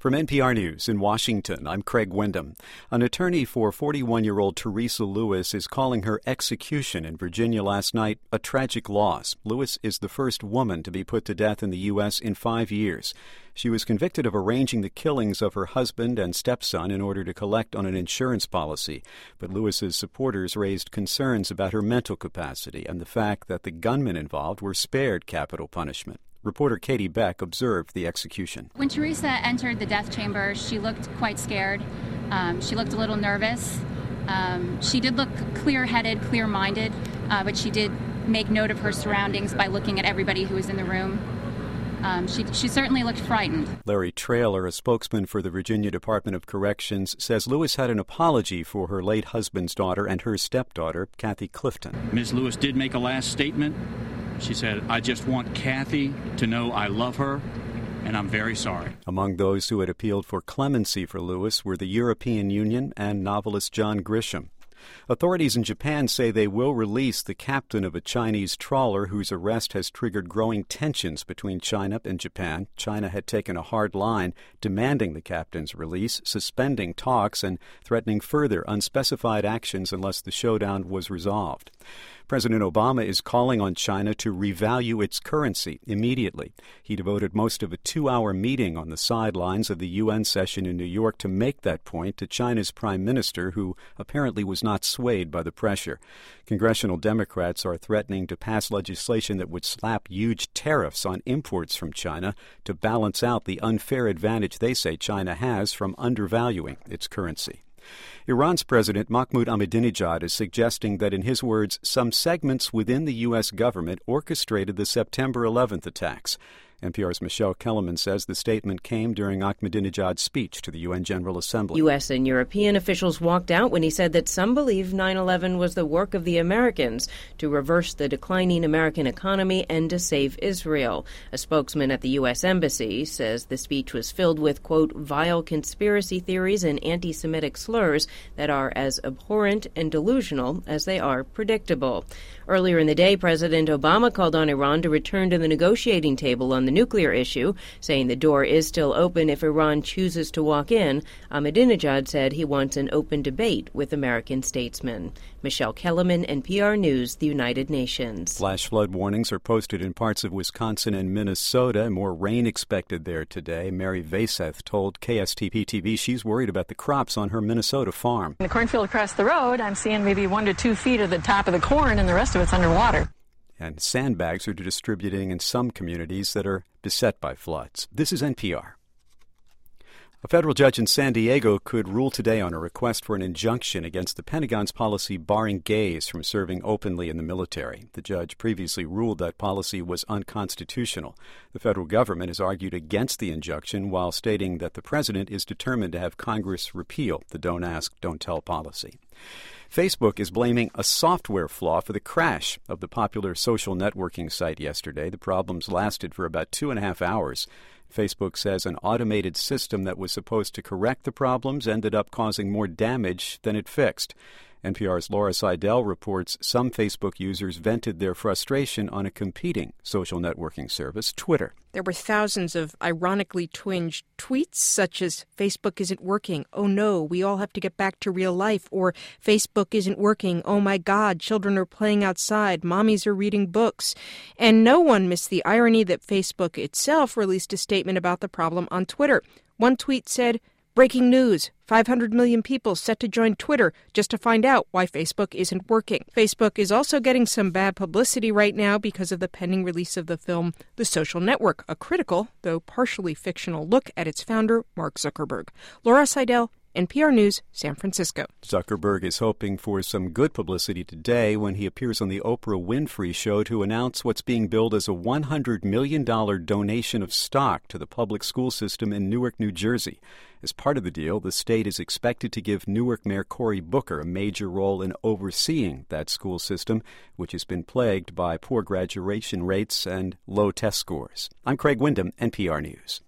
From NPR News in Washington, I'm Craig Windham. An attorney for 41-year-old Teresa Lewis is calling her execution in Virginia last night a tragic loss. Lewis is the first woman to be put to death in the U.S. in 5 years. She was convicted of arranging the killings of her husband and stepson in order to collect on an insurance policy. But Lewis's supporters raised concerns about her mental capacity and the fact that the gunmen involved were spared capital punishment. Reporter Katie Beck observed the execution. When Teresa entered the death chamber, she looked quite scared. She looked a little nervous. She did look clear-headed, clear-minded, but she did make note of her surroundings by looking at everybody who was in the room. She certainly looked frightened. Larry Traylor, a spokesman for the Virginia Department of Corrections, says Lewis had an apology for her late husband's daughter and her stepdaughter, Kathy Clifton. Ms. Lewis did make a last statement. She said, "I just want Kathy to know I love her, and I'm very sorry." Among those who had appealed for clemency for Lewis were the European Union and novelist John Grisham. Authorities in Japan say they will release the captain of a Chinese trawler whose arrest has triggered growing tensions between China and Japan. China had taken a hard line, demanding the captain's release, suspending talks, and threatening further unspecified actions unless the showdown was resolved. President Obama is calling on China to revalue its currency immediately. He devoted most of a 2-hour meeting on the sidelines of the UN session in New York to make that point to China's prime minister, who apparently was not swayed by the pressure. Congressional Democrats are threatening to pass legislation that would slap huge tariffs on imports from China to balance out the unfair advantage they say China has from undervaluing its currency. Iran's President Mahmoud Ahmadinejad is suggesting that, in his words, some segments within the U.S. government orchestrated the September 11th attacks. NPR's Michelle Kellerman says the statement came during Ahmadinejad's speech to the UN General Assembly. U.S. and European officials walked out when he said that some believe 9/11 was the work of the Americans to reverse the declining American economy and to save Israel. A spokesman at the U.S. Embassy says the speech was filled with, quote, vile conspiracy theories and anti-Semitic slurs that are as abhorrent and delusional as they are predictable. Earlier in the day, President Obama called on Iran to return to the negotiating table on the nuclear issue, saying the door is still open if Iran chooses to walk in. Ahmadinejad said he wants an open debate with American statesmen. Michelle Kellerman, NPR News, the United Nations. Flash flood warnings are posted in parts of Wisconsin and Minnesota. More rain expected there today. Mary Vaseth told KSTP-TV she's worried about the crops on her Minnesota farm. In the cornfield across the road, I'm seeing maybe 1 to 2 feet of the top of the corn, and the rest of it's underwater. And sandbags are distributing in some communities that are beset by floods. This is NPR. A federal judge in San Diego could rule today on a request for an injunction against the Pentagon's policy barring gays from serving openly in the military. The judge previously ruled that policy was unconstitutional. The federal government has argued against the injunction while stating that the president is determined to have Congress repeal the Don't Ask, Don't Tell policy. Facebook is blaming a software flaw for the crash of the popular social networking site yesterday. The problems lasted for about 2.5 hours. Facebook says an automated system that was supposed to correct the problems ended up causing more damage than it fixed. NPR's Laura Seidel reports some Facebook users vented their frustration on a competing social networking service, Twitter. There were thousands of ironically twinged tweets such as, "Facebook isn't working. Oh no, we all have to get back to real life." Or, "Facebook isn't working. Oh my God, children are playing outside. Mommies are reading books." And no one missed the irony that Facebook itself released a statement about the problem on Twitter. One tweet said, "Breaking news. 500 million people set to join Twitter just to find out why Facebook isn't working." Facebook is also getting some bad publicity right now because of the pending release of the film The Social Network, a critical, though partially fictional, look at its founder, Mark Zuckerberg. Laura Seidel, NPR News, San Francisco. Zuckerberg is hoping for some good publicity today when he appears on the Oprah Winfrey Show to announce what's being billed as a $100 million donation of stock to the public school system in Newark, New Jersey. As part of the deal, the state is expected to give Newark Mayor Cory Booker a major role in overseeing that school system, which has been plagued by poor graduation rates and low test scores. I'm Craig Windham, NPR News.